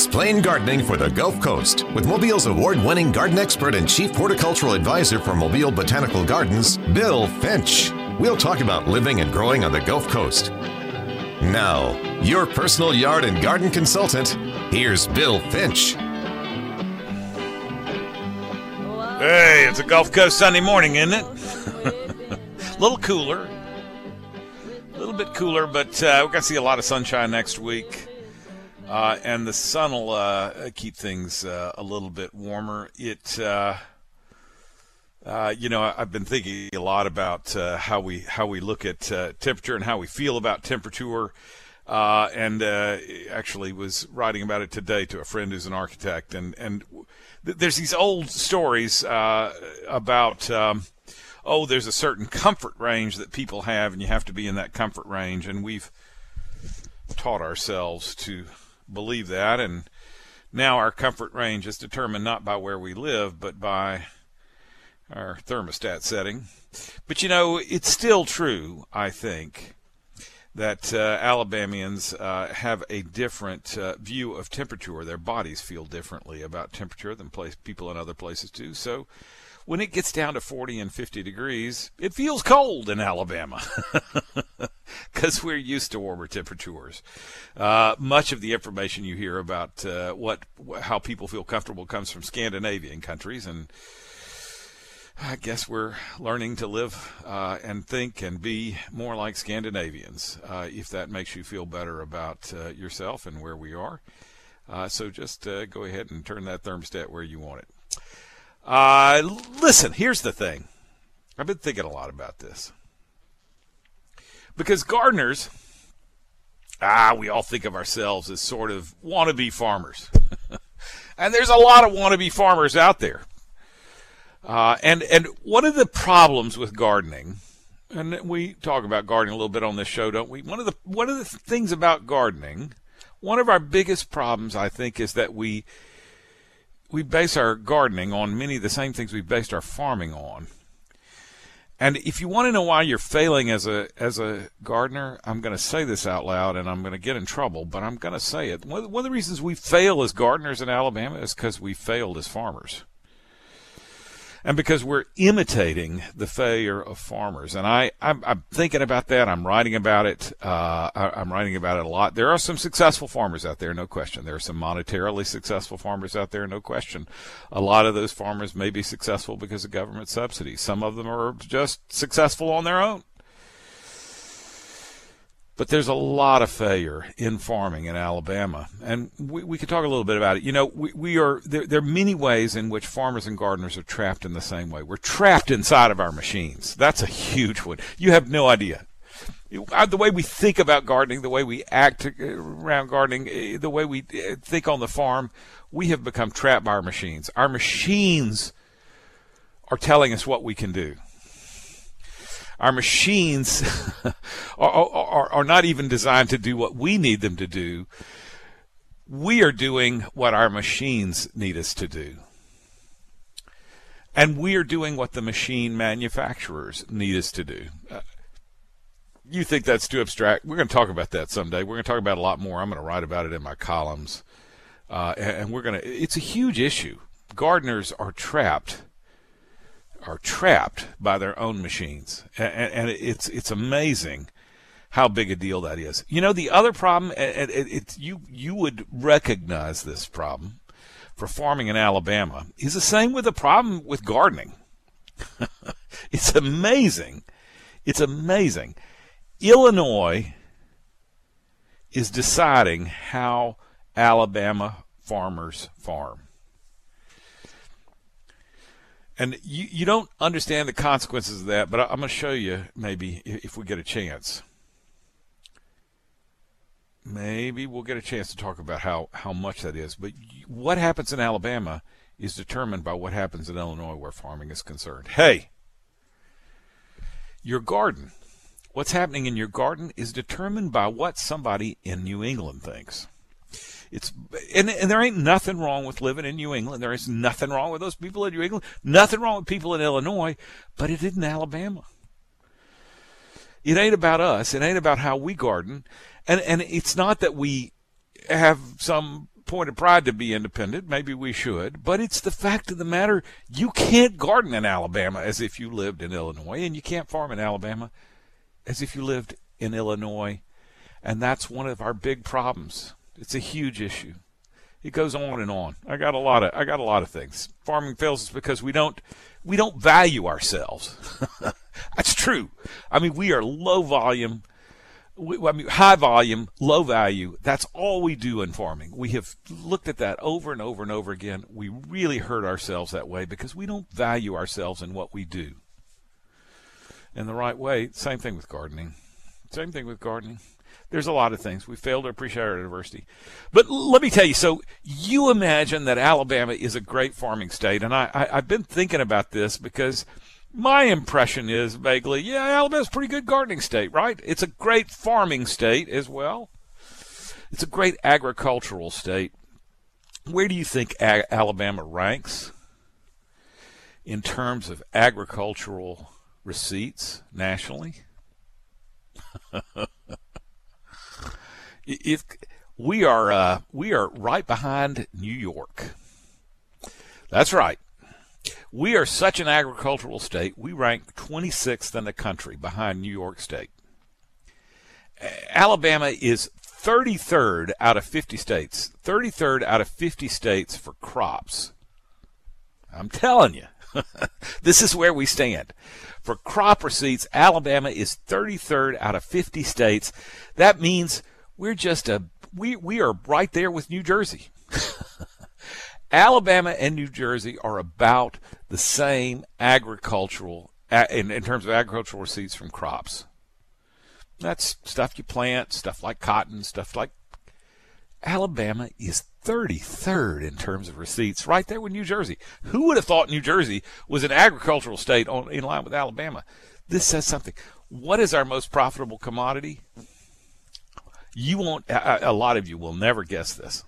Explain Gardening for the Gulf Coast with Mobile's award-winning garden expert and chief horticultural advisor for Mobile Botanical Gardens, Bill Finch. We'll talk about living and growing on the Gulf Coast. Now, your personal yard and garden consultant, here's Bill Finch. Hey, it's a Gulf Coast Sunday morning, isn't it? A little cooler. A little bit cooler, but we're going to see a lot of sunshine next week. And the sun will keep things a little bit warmer. I've been thinking a lot about how we look at temperature and how we feel about temperature. And actually was writing about it today to a friend who's an architect. And there's these old stories about, there's a certain comfort range that people have, and you have to be in that comfort range. And we've taught ourselves to believe that, and now our comfort range is determined not by where we live, but by our thermostat setting. But it's still true, I think, that Alabamians have a different view of temperature. Their bodies feel differently about temperature than people in other places do. So when it gets down to 40 and 50 degrees, it feels cold in Alabama because we're used to warmer temperatures. Much of the information you hear about how people feel comfortable comes from Scandinavian countries, and I guess we're learning to live and think and be more like Scandinavians, if that makes you feel better about yourself and where we are. So just go ahead and turn that thermostat where you want it. Listen, here's the thing. I've been thinking a lot about this. Because gardeners, we all think of ourselves as sort of wannabe farmers. And there's a lot of wannabe farmers out there. And one of the problems with gardening, and we talk about gardening a little bit on this show, don't we? One of the things about gardening, one of our biggest problems, I think, is that we base our gardening on many of the same things we based our farming on. And if you want to know why you're failing as a gardener, I'm going to say this out loud, and I'm going to get in trouble, but I'm going to say it. One of the reasons we fail as gardeners in Alabama is because we failed as farmers. And because we're imitating the failure of farmers. And I'm thinking about that. I'm writing about it. I'm writing about it a lot. There are some successful farmers out there, no question. There are some monetarily successful farmers out there, no question. A lot of those farmers may be successful because of government subsidies. Some of them are just successful on their own. But there's a lot of failure in farming in Alabama, and we could talk a little bit about it. There are many ways in which farmers and gardeners are trapped in the same way. We're trapped inside of our machines. That's a huge one. You have no idea. The way we think about gardening, the way we act around gardening, the way we think on the farm, we have become trapped by our machines. Our machines are telling us what we can do. Our machines are not even designed to do what we need them to do. We are doing what our machines need us to do. And we are doing what the machine manufacturers need us to do. You think that's too abstract? We're going to talk about that someday. We're going to talk about it a lot more. I'm going to write about it in my columns. And it's a huge issue. Gardeners are trapped by their own machines, and it's amazing how big a deal that is. The other problem, you would recognize this problem for farming in Alabama, is the same with the problem with gardening. It's amazing. It's amazing. Illinois is deciding how Alabama farmers farm. And you don't understand the consequences of that, but I'm going to show you maybe if we get a chance. Maybe we'll get a chance to talk about how much that is. But what happens in Alabama is determined by what happens in Illinois where farming is concerned. Hey, your garden, what's happening in your garden is determined by what somebody in New England thinks. And there ain't nothing wrong with living in New England. There is nothing wrong with those people in New England. Nothing wrong with people in Illinois, but it isn't Alabama. It ain't about us. It ain't about how we garden. And it's not that we have some point of pride to be independent. Maybe we should. But it's the fact of the matter, you can't garden in Alabama as if you lived in Illinois, and you can't farm in Alabama as if you lived in Illinois. And that's one of our big problems. It's a huge issue. It goes on and on. I got a lot of things. Farming fails us because we don't value ourselves. That's true. I mean, we are low volume. High volume, low value. That's all we do in farming. We have looked at that over and over and over again. We really hurt ourselves that way because we don't value ourselves in what we do in the right way. Same thing with gardening. There's a lot of things. We fail to appreciate our diversity. But let me tell you, so you imagine that Alabama is a great farming state, and I've been thinking about this because my impression is vaguely, yeah, Alabama's a pretty good gardening state, right? It's a great farming state as well. It's a great agricultural state. Where do you think Alabama ranks in terms of agricultural receipts nationally? If we are right behind New York. That's right. We are such an agricultural state, we rank 26th in the country behind New York State. Alabama is 33rd out of 50 states. 33rd out of 50 states for crops. I'm telling you, this is where we stand. For crop receipts, Alabama is 33rd out of 50 states. That means we're we are right there with New Jersey. Alabama and New Jersey are about the same agricultural, in terms of agricultural receipts from crops. That's stuff you plant, stuff like cotton, stuff like. Alabama is 33rd in terms of receipts, right there with New Jersey. Who would have thought New Jersey was an agricultural state in line with Alabama? This says something. What is our most profitable commodity? You won't. A lot of you will never guess this.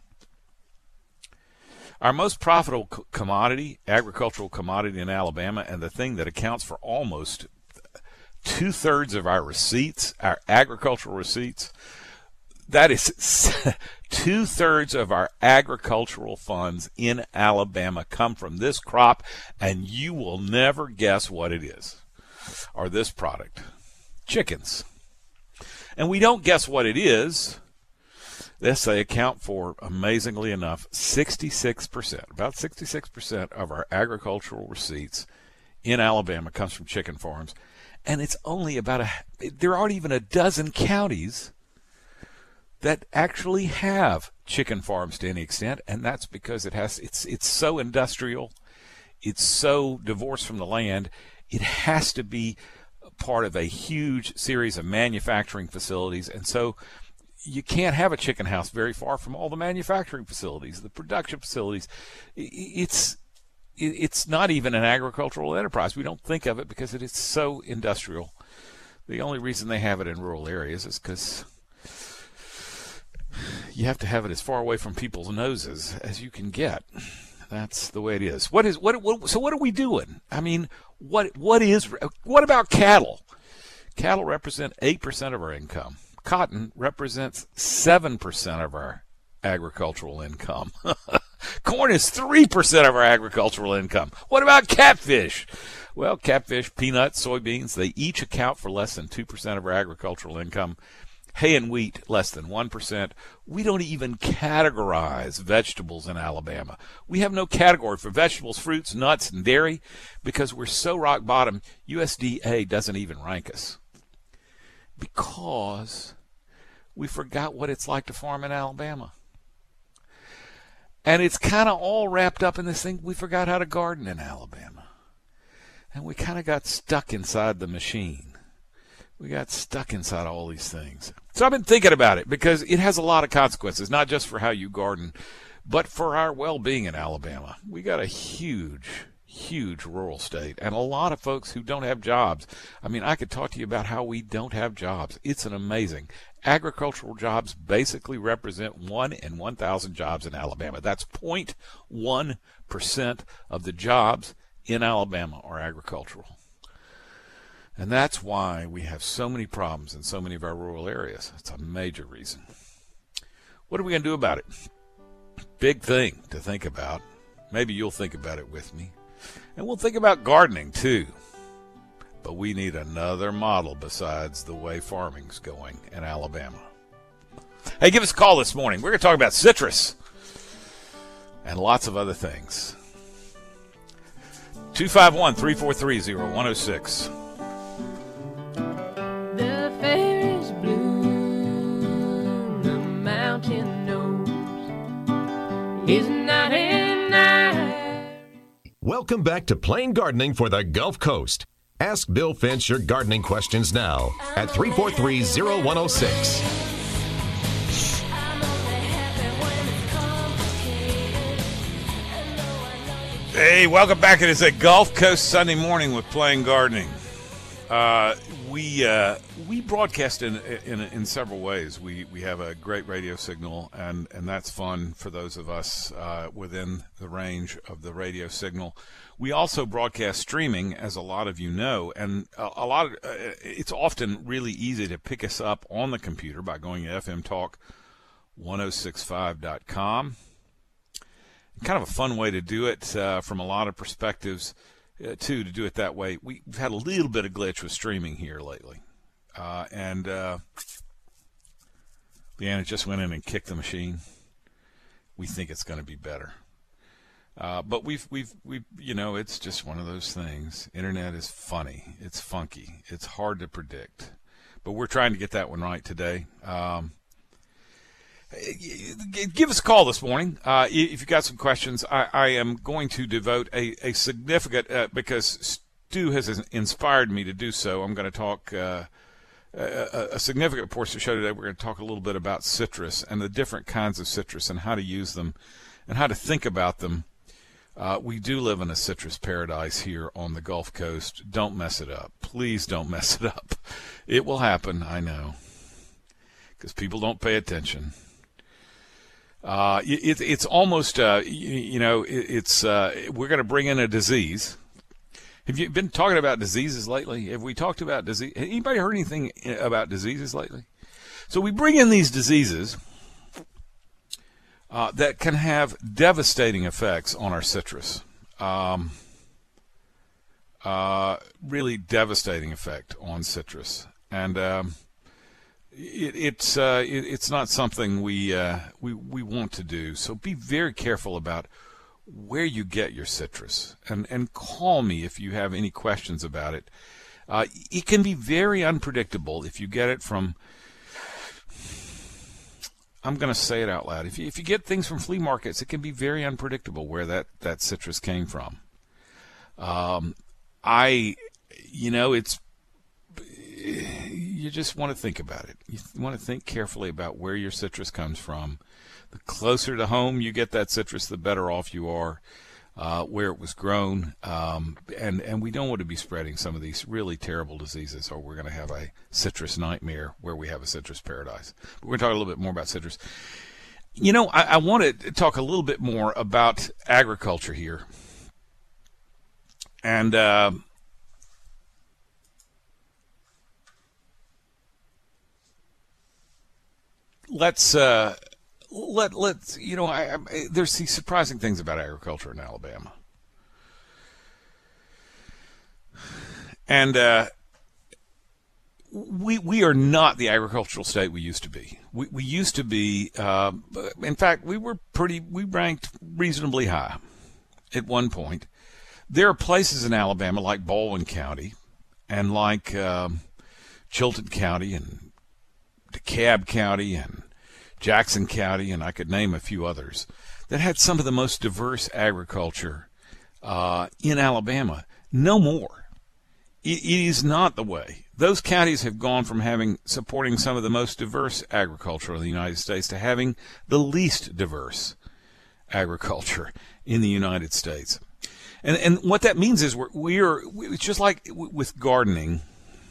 Our most profitable commodity, agricultural commodity in Alabama, and the thing that accounts for almost 2/3 of our receipts, our agricultural receipts, that is 2/3 of our agricultural funds in Alabama come from this crop, and you will never guess what it is, or this product, chickens. And we don't guess what it is. They account for, amazingly enough, 66%, about 66% of our agricultural receipts in Alabama comes from chicken farms. And it's only there aren't even a dozen counties that actually have chicken farms to any extent, and that's because it's so industrial, it's so divorced from the land, it has to be part of a huge series of manufacturing facilities, and so you can't have a chicken house very far from all the manufacturing facilities, the production facilities. It's not even an agricultural enterprise. We don't think of it because it is so industrial. The only reason they have it in rural areas is because you have to have it as far away from people's noses as you can get. That's the way it is. So what are we doing? I mean, what about cattle? Cattle represent 8% of our income. Cotton represents 7% of our agricultural income. Corn is 3% of our agricultural income. What about catfish? Well, catfish, peanuts, soybeans, they each account for less than 2% of our agricultural income. Hay and wheat, less than 1%. We don't even categorize vegetables in Alabama. We have no category for vegetables, fruits, nuts, and dairy because we're so rock bottom, USDA doesn't even rank us. Because we forgot what it's like to farm in Alabama. And it's kind of all wrapped up in this thing. We forgot how to garden in Alabama. And we kind of got stuck inside the machine. We got stuck inside all these things. So I've been thinking about it because it has a lot of consequences, not just for how you garden, but for our well-being in Alabama. We got a huge rural state and a lot of folks who don't have jobs. I mean, I could talk to you about how we don't have jobs. It's an amazing. Agricultural jobs basically represent 1 in 1,000 jobs in Alabama. That's 0.1% of the jobs in Alabama are agricultural. And that's why we have so many problems in so many of our rural areas. It's a major reason. What are we going to do about it? Big thing to think about. Maybe you'll think about it with me. And we'll think about gardening, too. But we need another model besides the way farming's going in Alabama. Hey, give us a call this morning. We're going to talk about citrus and lots of other things. 251-343-0106. The fairest bloom the mountain knows is 99. Welcome back to Plain Gardening for the Gulf Coast. Ask Bill Finch your gardening questions now at 343-0106. Hey, welcome back. It is a Gulf Coast Sunday morning with Plain Gardening. We broadcast in several ways. We have a great radio signal, and that's fun for those of us within the range of the radio signal. We also broadcast streaming, as a lot of you know, and it's often really easy to pick us up on the computer by going to fmtalk1065.com. Kind of a fun way to do it from a lot of perspectives, too, to do it that way. We've had a little bit of glitch with streaming here lately. And Leanna just went in and kicked the machine. We think it's going to be better. But we've it's just one of those things. Internet is funny. It's funky. It's hard to predict. But we're trying to get that one right today. Give us a call this morning if you've got some questions. I am going to devote a significant, because Stu has inspired me to do so, I'm going to talk a significant portion of the show today. We're going to talk a little bit about citrus and the different kinds of citrus and how to use them and how to think about them. We do live in a citrus paradise here on the Gulf Coast. Don't mess it up. Please don't mess it up. It will happen, I know, because people don't pay attention. It's almost, we're going to bring in a disease. Have you been talking about diseases lately? Have we talked about disease? Anybody heard anything about diseases lately? So we bring in these diseases that can have devastating effects on our citrus. Really devastating effect on citrus. And it's not something we want to do. So be very careful about where you get your citrus, and call me if you have any questions about it. It can be very unpredictable if you get it from, I'm going to say it out loud, if you get things from flea markets, it can be very unpredictable where that citrus came from. You just want to think about it. You want to think carefully about where your citrus comes from. The closer to home you get that citrus, the better off you are, where it was grown. And we don't want to be spreading some of these really terrible diseases, or we're going to have a citrus nightmare where we have a citrus paradise. But we're going to talk a little bit more about citrus. I want to talk a little bit more about agriculture here. And let's there's these surprising things about agriculture in Alabama, and we are not the agricultural state we used to be. We used to be, in fact, we ranked reasonably high at one point. There are places in Alabama like Baldwin County and like Chilton County and DeKalb County and Jackson County, and I could name a few others, that had some of the most diverse agriculture in Alabama. No more. It is not the way. Those counties have gone from supporting some of the most diverse agriculture in the United States to having the least diverse agriculture in the United States. And what that means is it's just like with gardening.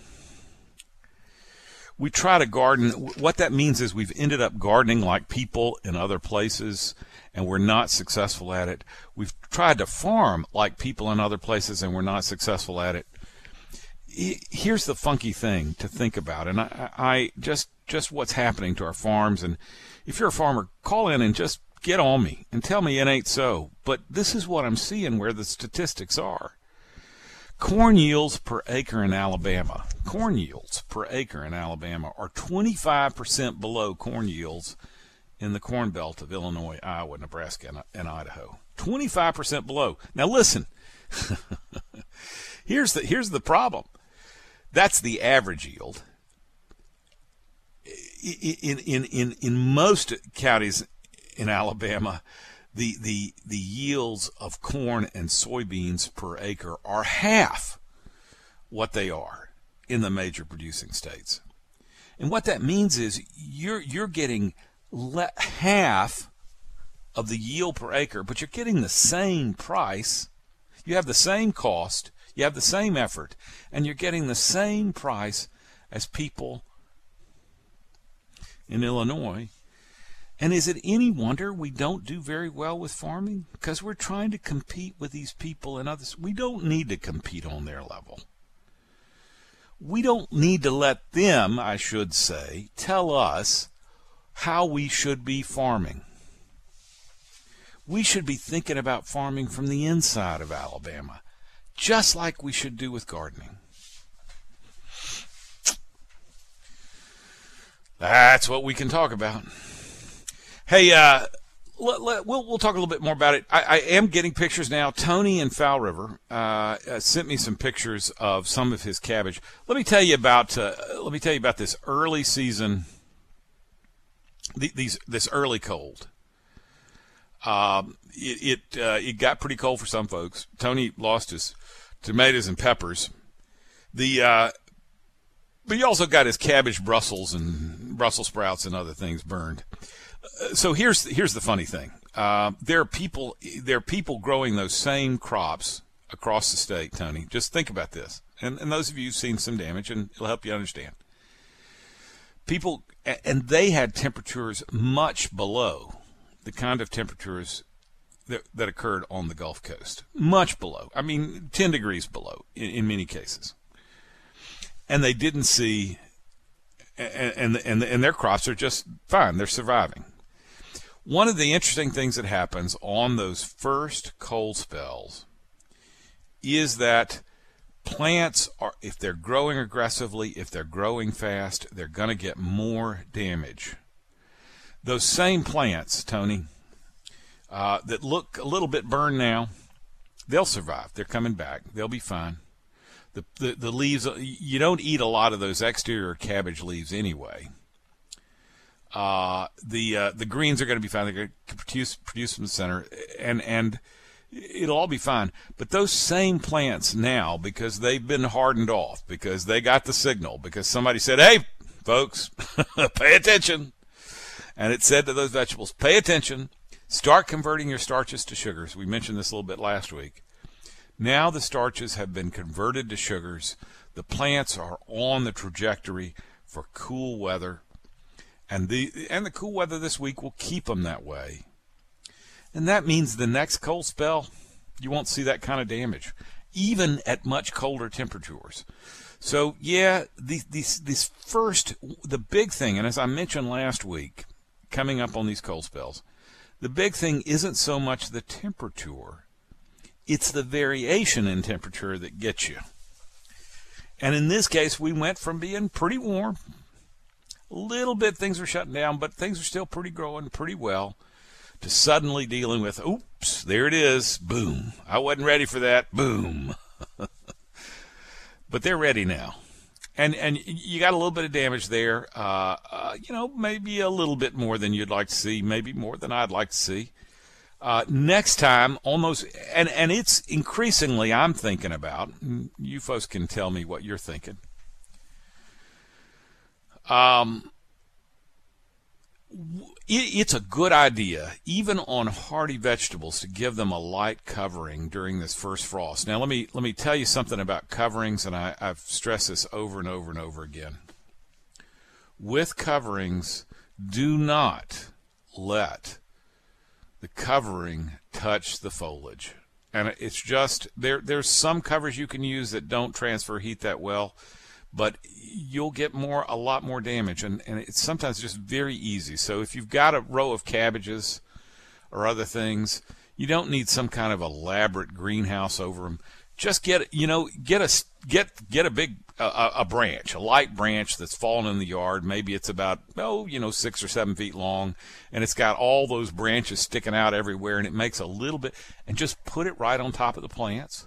We try to garden. What that means is we've ended up gardening like people in other places, and we're not successful at it. We've tried to farm like people in other places, and we're not successful at it. Here's the funky thing to think about, and I just what's happening to our farms. And if you're a farmer, call in and just get on me and tell me it ain't so. But this is what I'm seeing where the statistics are. Corn yields per acre in Alabama. Corn yields per acre in Alabama are 25% below corn yields in the Corn Belt of Illinois, Iowa, Nebraska, and Idaho. 25% below. Now listen, here's the problem. That's the average yield. In most counties in Alabama, the yields of corn and soybeans per acre are half what they are in the major producing states. And what that means is you're getting half of the yield per acre, but you're getting the same price. You have the same cost, you have the same effort, and you're getting the same price as people in Illinois. And is it any wonder we don't do very well with farming? Because we're trying to compete with these people and others. We don't need to compete on their level. We don't need to let them, I should say, tell us how we should be farming. We should be thinking about farming from the inside of Alabama, just like we should do with gardening. That's what we can talk about. Hey, we'll talk a little bit more about it. I am getting pictures now. Tony in Fowl River sent me some pictures of some of his cabbage. Let me tell you about this early season. This early cold. It got pretty cold for some folks. Tony lost his tomatoes and peppers. But he also got his cabbage Brussels and Brussels sprouts and other things burned. So here's the funny thing. There are people growing those same crops across the state, Tony. Just think about this. And those of you who've seen some damage, and it'll help you understand. People, and they had temperatures much below the kind of temperatures that occurred on the Gulf Coast. Much below. I mean, 10 degrees below in many cases. And they didn't see, and their crops are just fine. They're surviving. One of the interesting things that happens on those first cold spells is that plants are, if they're growing aggressively, if they're growing fast, they're going to get more damage. Those same plants, Tony, that look a little bit burned now, they'll survive. They're coming back. They'll be fine. The leaves, you don't eat a lot of those exterior cabbage leaves anyway. The greens are going to be fine. They're going to produce from the center, and it'll all be fine. But those same plants now, because they've been hardened off, because they got the signal, because somebody said, "Hey, folks, pay attention," and it said to those vegetables, "Pay attention. Start converting your starches to sugars." We mentioned this a little bit last week. Now the starches have been converted to sugars. The plants are on the trajectory for cool weather. And the cool weather this week will keep them that way. And that means the next cold spell, you won't see that kind of damage, even at much colder temperatures. So, yeah, the big thing, and as I mentioned last week, coming up on these cold spells, the big thing isn't so much the temperature, it's the variation in temperature that gets you. And in this case, we went from being pretty warm, a little bit things were shutting down, but things are still growing pretty well, to suddenly dealing with, oops, there it is, boom. I wasn't ready for that, boom. But they're ready now. And you got a little bit of damage there, maybe a little bit more than you'd like to see, maybe more than I'd like to see. Next time, almost, and it's increasingly I'm thinking about, you folks can tell me what you're thinking. It's a good idea, even on hardy vegetables, to give them a light covering during this first frost. Now, let me tell you something about coverings, and I've stressed this over and over and over again. With coverings, do not let the covering touch the foliage. And it's just, there's some covers you can use that don't transfer heat that well, but you'll get a lot more damage, and it's sometimes just very easy. So if you've got a row of cabbages or other things. You don't need some kind of elaborate greenhouse over them. Just get a big a branch, a light branch that's fallen in the yard. Maybe it's about 6 or 7 feet long, and it's got all those branches sticking out everywhere, and it makes a little bit, and just put it right on top of the plants.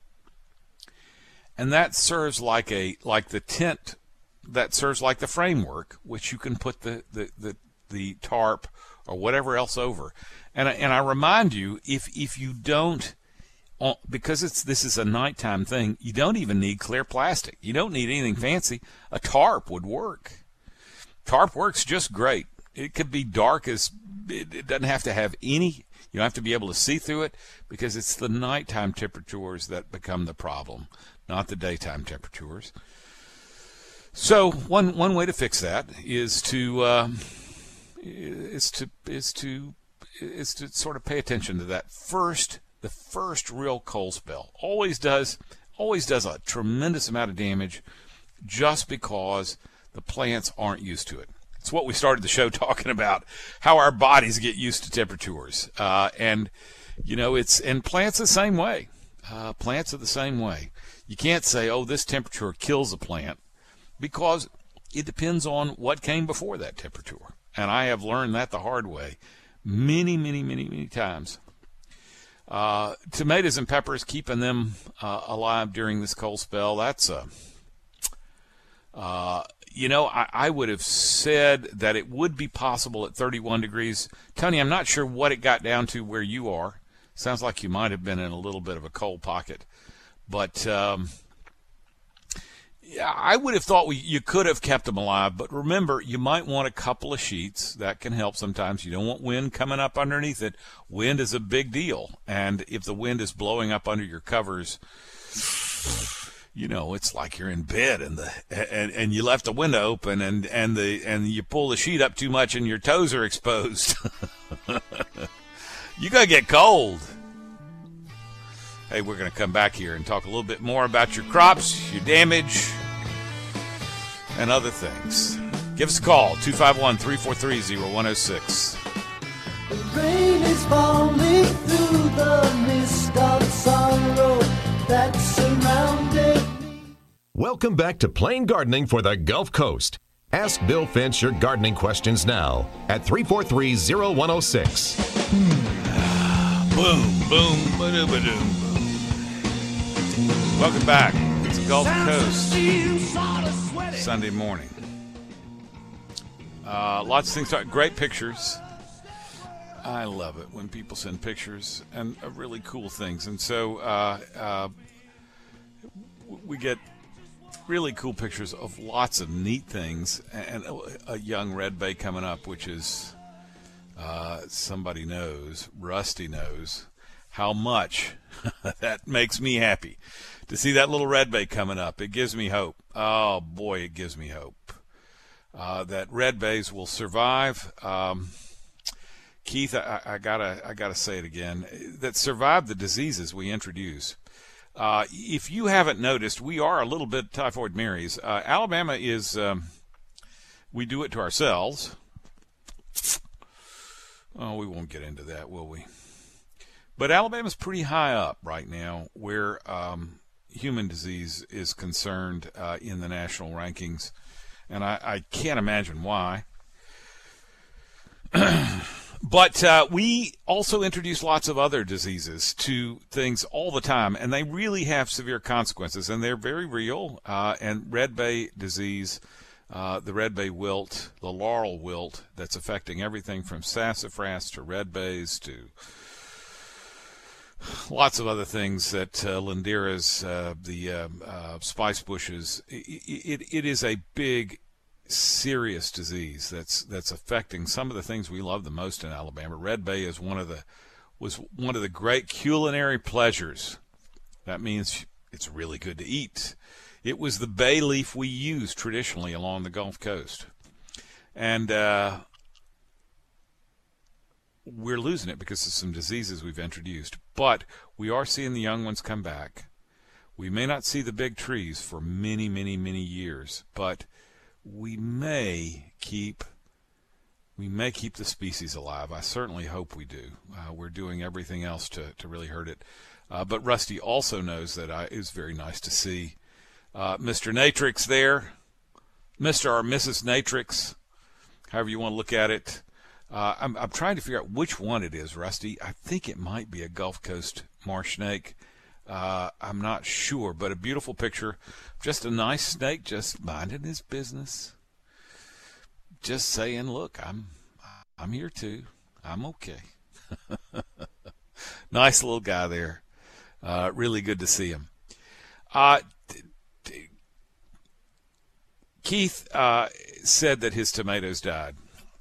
And that serves like the tent, that serves like the framework, which you can put the tarp or whatever else over. And I remind you, if you don't, because this is a nighttime thing, you don't even need clear plastic. You don't need anything fancy. A tarp would work. Tarp works just great. It could be dark as, it doesn't have to have any, you don't have to be able to see through it, because it's the nighttime temperatures that become the problem, not the daytime temperatures. So one way to fix that is to sort of pay attention to that the first real cold spell. Always does a tremendous amount of damage just because the plants aren't used to it. It's what we started the show talking about, how our bodies get used to temperatures. And plants the same way. Plants are the same way. You can't say, this temperature kills a plant, because it depends on what came before that temperature. And I have learned that the hard way many, many, many, many times. Tomatoes and peppers, keeping them alive during this cold spell, that's I would have said that it would be possible at 31 degrees. Tony, I'm not sure what it got down to where you are. Sounds like you might have been in a little bit of a cold pocket. But I would have thought you could have kept them alive. But remember, you might want a couple of sheets. That can help sometimes. You don't want wind coming up underneath it. Wind is a big deal. And if the wind is blowing up under your covers, it's like you're in bed and you left the window open and you pull the sheet up too much and your toes are exposed. You're going to get cold. Hey, we're going to come back here and talk a little bit more about your crops, your damage, and other things. Give us a call, 251-343-0106. The rain is falling through the mist of sorrow that surrounded me. Welcome back to Plain Gardening for the Gulf Coast. Ask Bill Finch your gardening questions now at 343-0106. Boom, boom, ba-doo-ba-doom. Welcome back. It's the Gulf Coast. Sunday morning. Lots of things. Great pictures. I love it when people send pictures and really cool things. And so we get really cool pictures of lots of neat things. And a young red bay coming up, which is somebody knows, Rusty knows, how much that makes me happy. To see that little red bay coming up, it gives me hope. Oh, boy, it gives me hope that red bays will survive. Keith, I gotta say it again, that survive the diseases we introduce. If you haven't noticed, we are a little bit Typhoid Marys. Alabama is, we do it to ourselves. Oh, we won't get into that, will we? But Alabama's pretty high up right now where human disease is concerned in the national rankings. And I can't imagine why. But we also introduce lots of other diseases to things all the time, and they really have severe consequences, and they're very real. And red bay disease, the red bay wilt, the laurel wilt, that's affecting everything from sassafras to red bays to lots of other things that linderas, the spice bushes. It is a big, serious disease that's affecting some of the things we love the most in Alabama. Red bay is was one of the great culinary pleasures. That means it's really good to eat. It was the bay leaf we used traditionally along the Gulf Coast, and we're losing it because of some diseases we've introduced. But we are seeing the young ones come back. We may not see the big trees for many, many, many years, but we may keep we may keep the species alive. I certainly hope we do. We're doing everything else to really hurt it. But Rusty also knows that it was very nice to see Mr. Natrix there, Mr. or Mrs. Natrix, however you want to look at it. I'm trying to figure out which one it is, Rusty. I think it might be a Gulf Coast marsh snake. I'm not sure, but a beautiful picture. Just a nice snake, just minding his business. Just saying, look, I'm here too. I'm okay. Nice little guy there. Really good to see him. Keith said that his tomatoes died.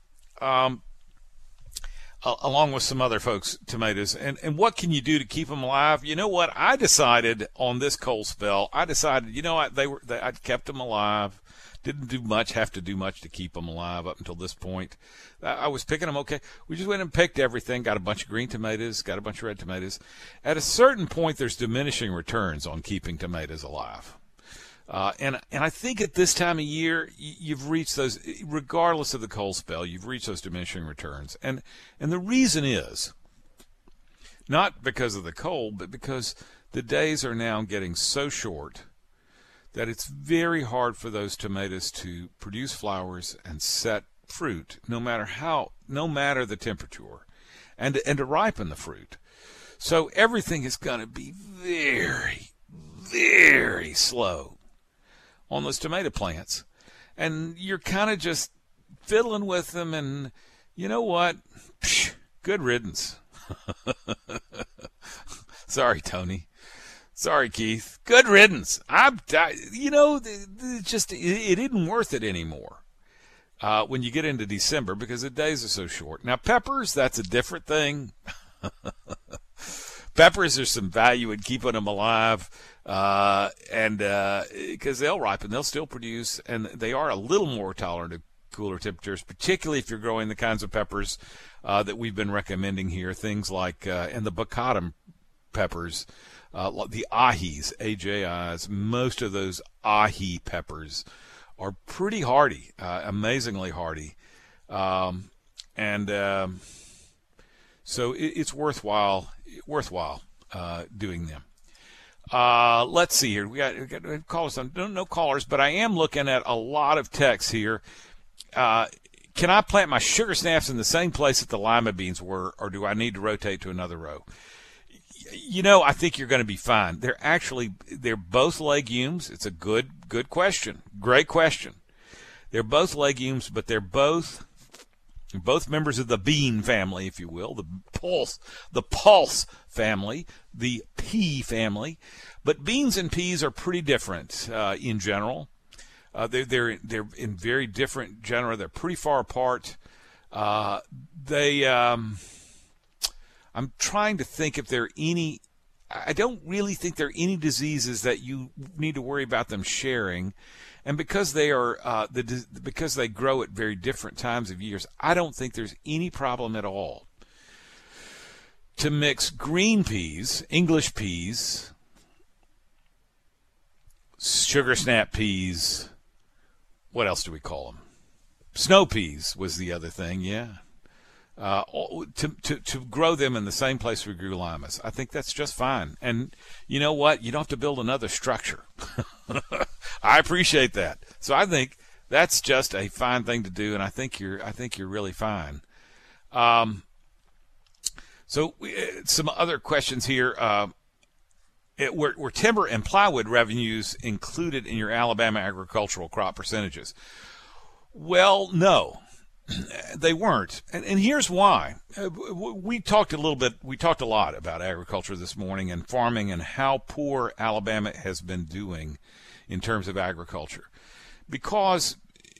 Along with some other folks' tomatoes. And what can you do to keep them alive? You know what? I decided on this cold spell, you know what? I kept them alive. Didn't have to do much to keep them alive up until this point. I was picking them okay. We just went and picked everything, got a bunch of green tomatoes, got a bunch of red tomatoes. At a certain point, there's diminishing returns on keeping tomatoes alive. And I think at this time of year, you've reached those, regardless of the cold spell, you've reached those diminishing returns. And the reason is not because of the cold, but because the days are now getting so short that it's very hard for those tomatoes to produce flowers and set fruit, no matter the temperature, and to ripen the fruit. So everything is going to be very, very slow on those tomato plants, and you're kind of just fiddling with them, and you know what? Psh, good riddance. Sorry, Tony. Sorry, Keith. Good riddance. It isn't worth it anymore when you get into December because the days are so short. Now, peppers, that's a different thing. Peppers, there's some value in keeping them alive, and because they'll ripen, they'll still produce, and they are a little more tolerant of cooler temperatures, particularly if you're growing the kinds of peppers that we've been recommending here, things like and the baccatum peppers, the ahis, AJIs. Most of those ahi peppers are pretty hardy, amazingly hardy, so it's worthwhile doing them. Let's see here. We got callers. No callers, but I am looking at a lot of texts here. Can I plant my sugar snaps in the same place that the lima beans were, or do I need to rotate to another row? You know, I think you're going to be fine. They're both legumes. It's a good question. Great question. They're both legumes, but they're both members of the bean family, if you will, the pulse family, the pea family. But beans and peas are pretty different in general. They're in very different genera. They're pretty far apart. I'm trying to think if there are any. I don't really think there are any diseases that you need to worry about them sharing, and because they are because they grow at very different times of years, I don't think there's any problem at all to mix green peas, English peas, sugar snap peas. What else do we call them? Snow peas was the other thing, yeah. To grow them in the same place we grew limas. I think that's just fine. And you know what? You don't have to build another structure. I appreciate that. So I think that's just a fine thing to do, and I think you're really fine. So some other questions here. Were timber and plywood revenues included in your Alabama agricultural crop percentages? Well, no. They weren't, and here's why. We talked a lot about agriculture this morning and farming and how poor Alabama has been doing in terms of agriculture, because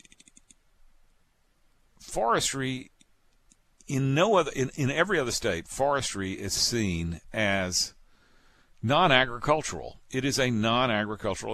forestry in every other state, forestry is seen as non-agricultural. It is a non-agricultural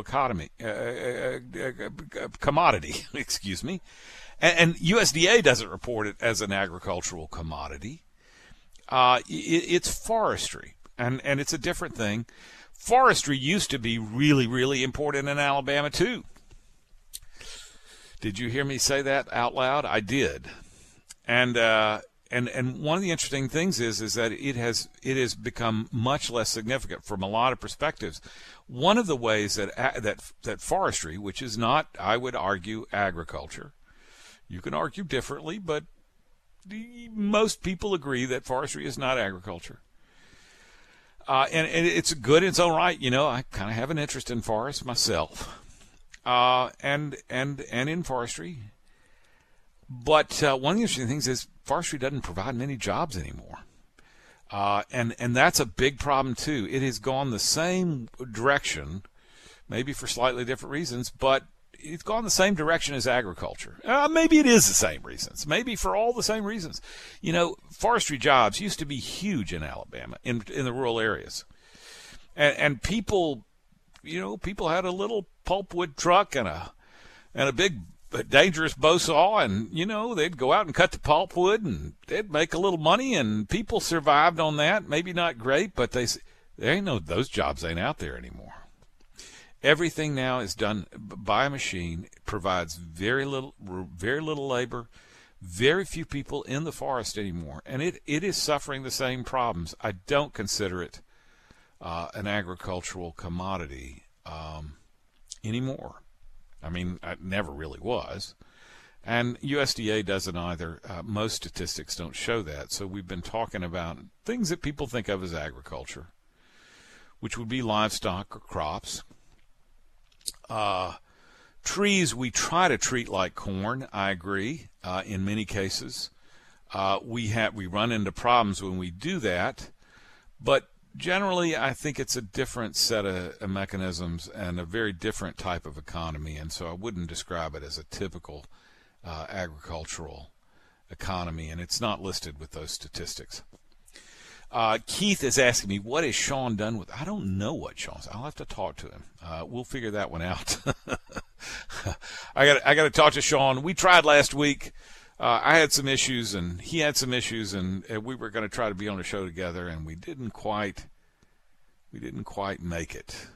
commodity. Excuse me. And USDA doesn't report it as an agricultural commodity. It's forestry, and it's a different thing. Forestry used to be really, really important in Alabama, too. Did you hear me say that out loud? I did. And one of the interesting things is that it has become much less significant from a lot of perspectives. One of the ways that forestry, which is not, I would argue, agriculture, you can argue differently, but most people agree that forestry is not agriculture. And it's good in its own right. I kind of have an interest in forests myself, and in forestry. But one of the interesting things is forestry doesn't provide many jobs anymore. And that's a big problem, too. It has gone the same direction, maybe for slightly different reasons, but it's gone the same direction as agriculture. Maybe it is the same reasons. Maybe for all the same reasons. Forestry jobs used to be huge in Alabama, in the rural areas. And people, people had a little pulpwood truck and a big dangerous bow saw, and they'd go out and cut the pulpwood, and they'd make a little money, and people survived on that. Maybe not great, but those jobs ain't out there anymore. Everything now is done by a machine. It provides very little labor, very few people in the forest anymore, and it is suffering the same problems. I don't consider it an agricultural commodity anymore. I mean, it never really was. And USDA doesn't either. Most statistics don't show that. So we've been talking about things that people think of as agriculture, which would be livestock or crops. Trees we try to treat like corn, I agree, in many cases. We run into problems when we do that, but generally, I think it's a different set of mechanisms and a very different type of economy, and so I wouldn't describe it as a typical agricultural economy, and it's not listed with those statistics. Keith is asking me, what has Sean done with... I don't know what Sean's... I'll have to talk to him. We'll figure that one out. I got to talk to Sean. We tried last week. I had some issues, and he had some issues, and we were going to try to be on a show together, and we didn't quite make it.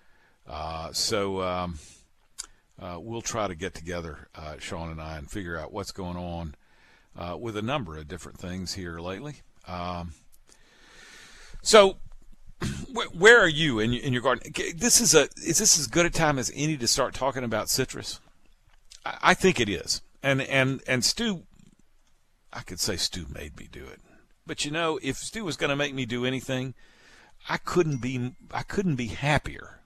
So we'll try to get together, Sean and I, and figure out what's going on with a number of different things here lately. So where are you in your garden? Is this as good a time as any to start talking about citrus? I think it is. And Stu, I could say Stu made me do it. But if Stu was going to make me do anything, I couldn't be happier.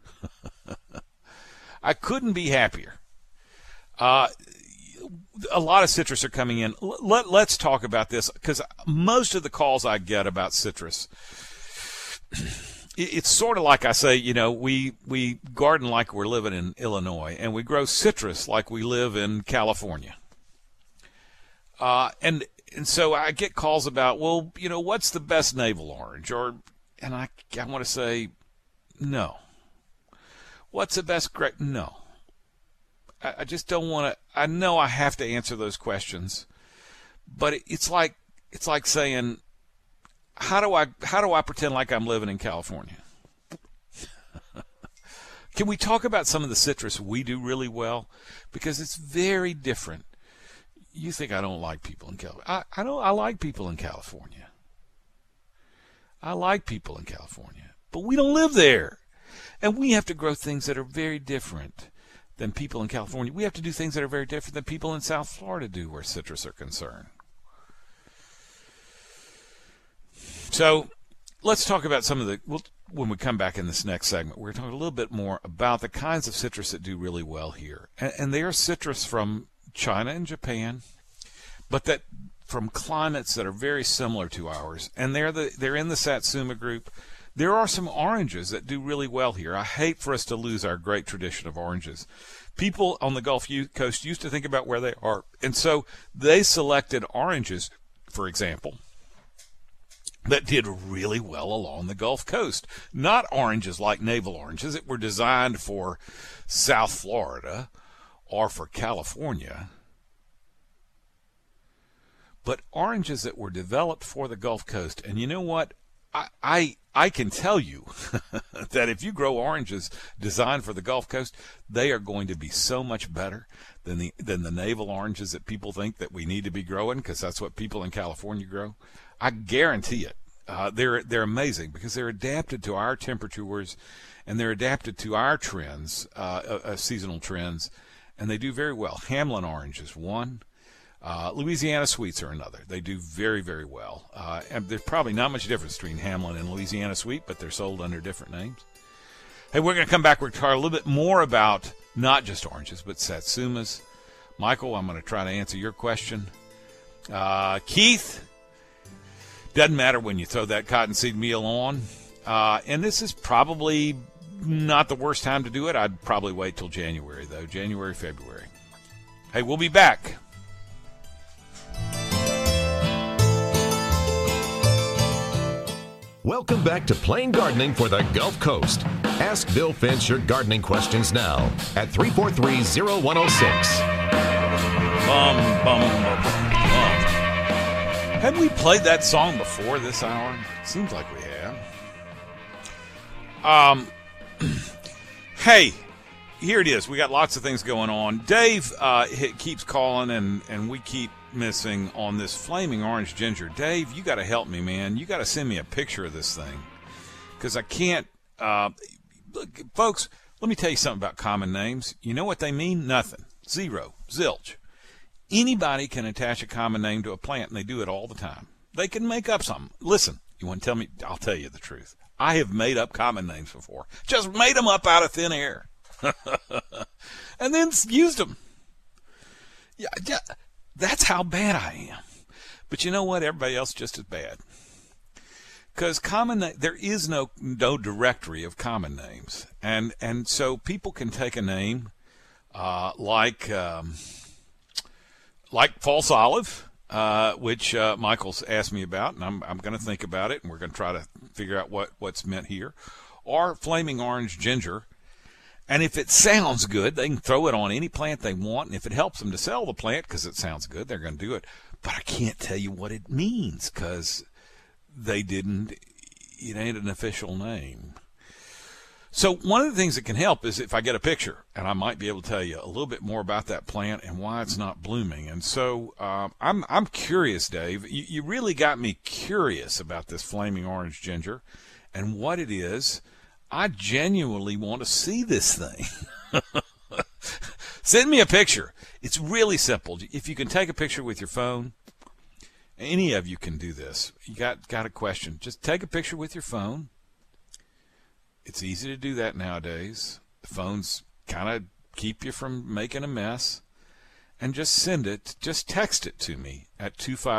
I couldn't be happier. A lot of citrus are coming in. Let's talk about this, because most of the calls I get about citrus, it's sort of like I say, we garden like we're living in Illinois, and we grow citrus like we live in California. And so I get calls about, well, what's the best navel orange? And I want to say, no. What's the best grape? No. I just don't want to. I know I have to answer those questions, but it's like saying, how do I pretend like I'm living in California? Can we talk about some of the citrus we do really well? Because it's very different. You think I don't like people in California. I like people in California. I like people in California. But we don't live there. And we have to grow things that are very different than people in California. We have to do things that are very different than people in South Florida do where citrus are concerned. So let's talk about some of the... when we come back in this next segment, we're going to talk a little bit more about the kinds of citrus that do really well here. And they are citrus from China and Japan, but that from climates that are very similar to ours, and they're in the Satsuma group. There are some oranges that do really well here. I hate for us to lose our great tradition of oranges. People on the Gulf Coast used to think about where they are, and so they selected oranges, for example, that did really well along the Gulf Coast. Not oranges like navel oranges that were designed for South Florida or for California, but oranges that were developed for the Gulf Coast. And you know what? I can tell you that if you grow oranges designed for the Gulf Coast, they are going to be so much better than the navel oranges that people think that we need to be growing, because that's what people in California grow. I guarantee it. They're amazing because they're adapted to our temperatures, and they're adapted to our trends, seasonal trends, and they do very well. Hamlin orange is one. Louisiana Sweets are another. They do very, very well. And there's probably not much difference between Hamlin and Louisiana Sweet, but they're sold under different names. Hey, we're going to come back. We're going to talk a little bit more about not just oranges, but satsumas. Michael, I'm going to try to answer your question. Keith, doesn't matter when you throw that cottonseed meal on. And this is probably not the worst time to do it. I'd probably wait till January, though. January, February. Hey, we'll be back. Welcome back to Plain Gardening for the Gulf Coast. Ask Bill Finch your gardening questions now at 343-0106. Have we played that song before this hour? Seems like we have. Hey, here it is. We got lots of things going on. Dave keeps calling, and we keep missing on this flaming orange ginger. Dave, you got to help me, man. You got to send me a picture of this thing, because I can't. Look, folks, let me tell you something about common names. You know what they mean? Nothing. Zero. Zilch. Anybody can attach a common name to a plant, and they do it all the time. They can make up something. Listen, you want to tell me? I'll tell you the truth. I have made up common names before. Just made them up out of thin air. And then used them. Yeah, that's how bad I am. But you know what? Everybody else is just as bad. Because there is no directory of common names. And so people can take a name like false olive, which Michael's asked me about, and I'm going to think about it, and we're going to try to figure out what's meant here, or flaming orange ginger. And if it sounds good, they can throw it on any plant they want, and if it helps them to sell the plant because it sounds good, they're going to do it. But I can't tell you what it means because it ain't an official name. So one of the things that can help is if I get a picture, and I might be able to tell you a little bit more about that plant and why it's not blooming. And so I'm curious, Dave. You really got me curious about this flaming orange ginger and what it is. I genuinely want to see this thing. Send me a picture. It's really simple. If you can take a picture with your phone, any of you can do this. You got a question, just take a picture with your phone. It's easy to do that nowadays. The phones kind of keep you from making a mess. And just send it, just text it to me at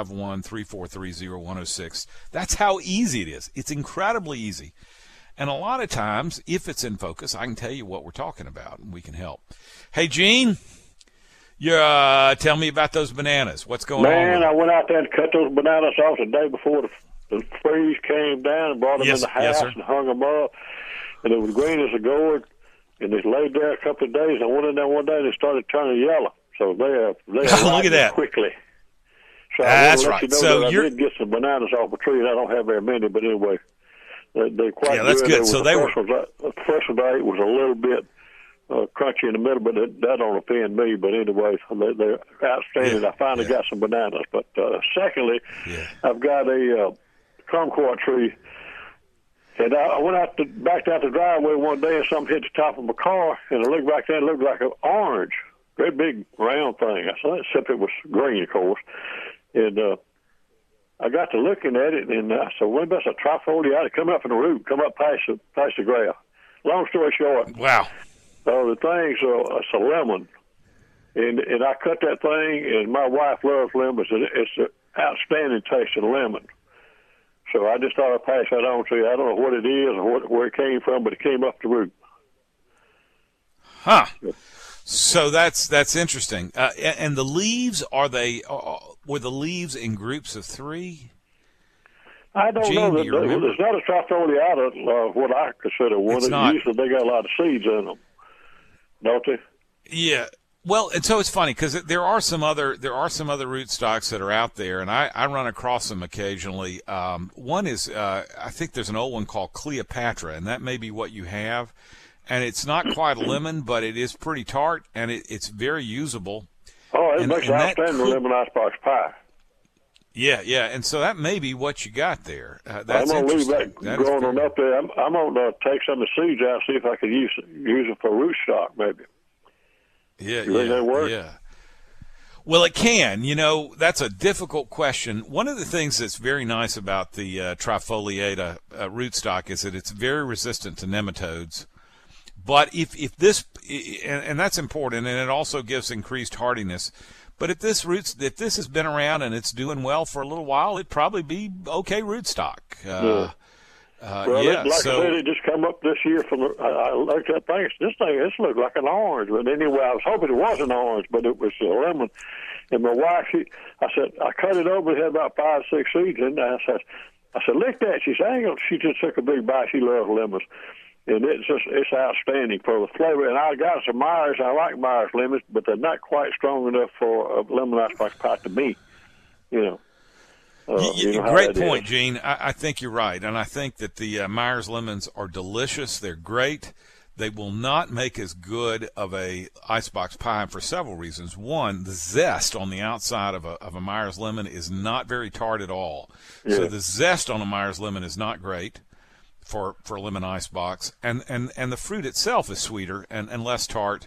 251-343-0106. That's how easy it is. It's incredibly easy. And a lot of times, if it's in focus, I can tell you what we're talking about, and we can help. Hey, Gene, you tell me about those bananas. What's going on? Man, I went out there and cut those bananas off the day before the freeze came down and brought them in the house and hung them up. And it was green as a gourd. And they laid there a couple of days. I went in there one day and they started turning yellow. So they are look at that quickly. So that's right. You know so I did get some bananas off a tree, and I don't have very many, but anyway. They're quite good. That's good. So the first one I ate was a little bit crunchy in the middle, but that don't offend me. But anyway, they're outstanding. I finally got some bananas. But secondly, I've got a kumquat tree, and I went back out the driveway one day, and something hit the top of my car, and I looked back there, and it looked like an orange, great big round thing. Except it was green, of course, and I got to looking at it, and I said, well, that's a trifoliata. Come up in the root, come up past the grass. Long story short. Wow. The thing's it's a lemon, and I cut that thing, and my wife loves lemons. It's an outstanding tasting lemon. So I just thought I'd pass that on to you. I don't know what it is or where it came from, but it came up the root. Huh. So that's interesting. And the leaves, were the leaves in groups of three? I don't know. It's not a trifoliata, what I consider one. Usually they got a lot of seeds in them, don't they? Yeah. Well, and so it's funny because there are some other rootstocks that are out there, and I run across them occasionally. One is I think there's an old one called Cleopatra, and that may be what you have. And it's not quite a lemon, but it is pretty tart, and it's very usable. Oh, it makes outstanding lemon icebox pie. Yeah, and so that may be what you got there. I'm That's going to leave interesting. that growing on up there. I'm going to take some of the seeds out, see if I can use it for rootstock, maybe. Yeah, you think that work? Yeah. Well, it can. That's a difficult question. One of the things that's very nice about the trifoliata rootstock is that it's very resistant to nematodes. But if this, and that's important, and it also gives increased hardiness. But if this has been around and it's doing well for a little while, it'd probably be okay rootstock. Well, I said, it just come up this year from. I looked at things. This looked like an orange, but anyway, I was hoping it wasn't orange, but it was a lemon. And my wife, I said, I cut it over. It had about 5 or 6 seeds in there. I said, lick that. She said, she just took a big bite. She loves lemons. And it's outstanding for the flavor. And I got some Myers. I like Myers lemons, but they're not quite strong enough for a lemon icebox pie to me. Great point, Gene. I think you're right. And I think that the Myers lemons are delicious. They're great. They will not make as good of a icebox pie for several reasons. One, the zest on the outside of a Myers lemon is not very tart at all. Yeah. So the zest on a Myers lemon is not great for lemon icebox, and the fruit itself is sweeter and less tart,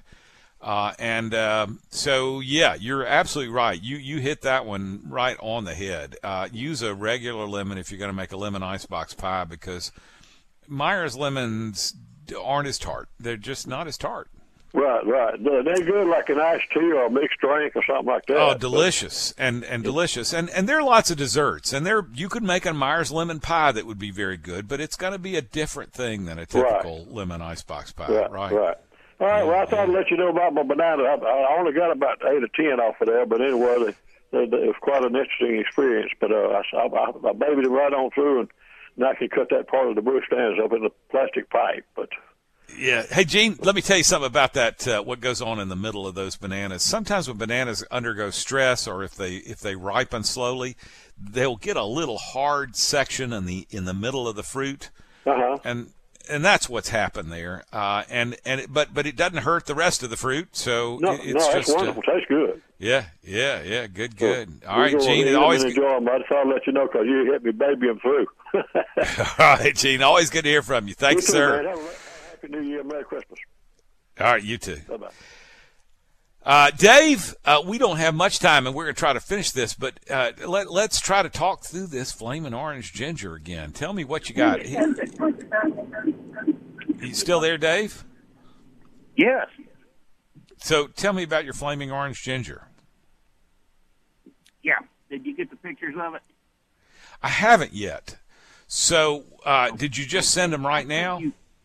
so yeah, you're absolutely right. You hit that one right on the head. Use a regular lemon if you're going to make a lemon icebox pie, because Myers lemons aren't as tart. They're just not as tart. Right. They're good like an iced tea or a mixed drink or something like that. Oh, delicious and delicious. And there are lots of desserts. And you could make a Myers lemon pie that would be very good, but it's going to be a different thing than a typical lemon icebox pie. Right. All right. Well, I thought I'd let you know about my banana. I only got about 8 or 10 off of there, but anyway, it was quite an interesting experience. But I babied it right on through, and now I can cut that part of the bush stands up in the plastic pipe. But yeah. Hey, Gene, let me tell you something about that, what goes on in the middle of those bananas. Sometimes when bananas undergo stress, or if they ripen slowly, they'll get a little hard section in the middle of the fruit. Uh-huh. And that's what's happened there. But it doesn't hurt the rest of the fruit, so it's that's just wonderful. Tastes good. Yeah. Good. All right, Gene. Always enjoy them. I just thought I'd let you know because you hit me babying through. All right, Gene. Always good to hear from you. Thanks, sir. Man. Happy New Year, Merry Christmas. All right, you too. Bye-bye. Dave, we don't have much time, and we're going to try to finish this, but let's try to talk through this Flaming Orange Ginger again. Tell me what you got. You still there, Dave? Yes. So tell me about your Flaming Orange Ginger. Yeah. Did you get the pictures of it? I haven't yet. So did you just send them right now?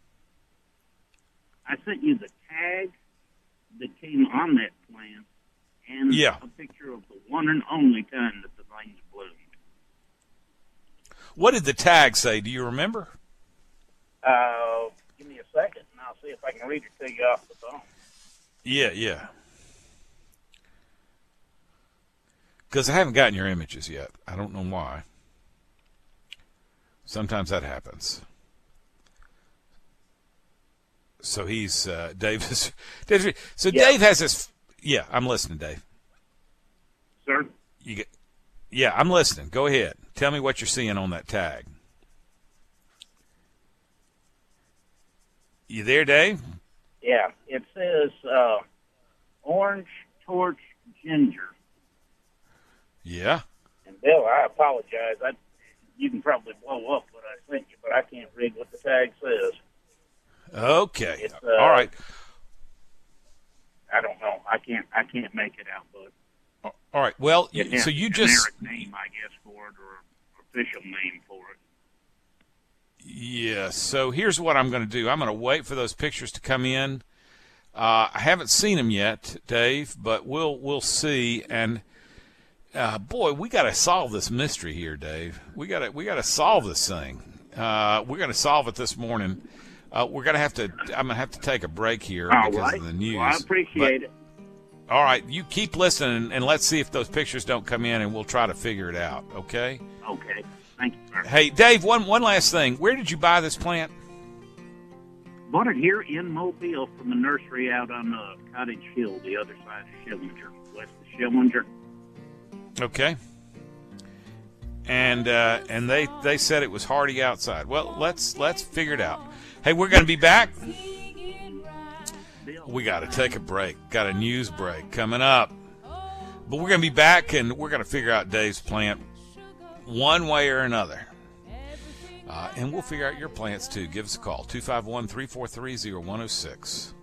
I sent you the tag that came on that plant and a picture of the one and only time that the thing's bloomed. What did the tag say? Do you remember? Give me a second, and I'll see if I can read it to you off the phone. Yeah. Because I haven't gotten your images yet. I don't know why. Sometimes that happens. So he's Dave. So yeah. Dave has this. Yeah, I'm listening, Dave. Sir? Yeah, I'm listening. Go ahead. Tell me what you're seeing on that tag. You there, Dave? Yeah, it says Orange Torch Ginger. Yeah. And Bill, I apologize. You can probably blow up what I sent you, but I can't read what the tag says. Okay. All right. I don't know. I can't make it out, but all right. Well, so you just generic name, I guess, for it, or official name for it. Yeah. So here's what I'm going to do. I'm going to wait for those pictures to come in. I haven't seen them yet, Dave, but we'll see. And boy, we got to solve this mystery here, Dave. We got to solve this thing. We're going to solve it this morning. We're going to have to. I'm going to have to take a break here because of the news. Well, I appreciate it. All right, you keep listening, and let's see if those pictures don't come in, and we'll try to figure it out, okay? Okay. Thank you, sir. Hey, Dave, one last thing. Where did you buy this plant? Bought it here in Mobile from a nursery out on Cottage Hill, the other side of Schillinger, west of Schillinger. Okay. And they said it was hardy outside. Well, let's figure it out. Hey, we're going to be back. We got to take a break. Got a news break coming up. But we're going to be back, and we're going to figure out Dave's plant one way or another. And we'll figure out your plants, too. Give us a call, 251-343-0106.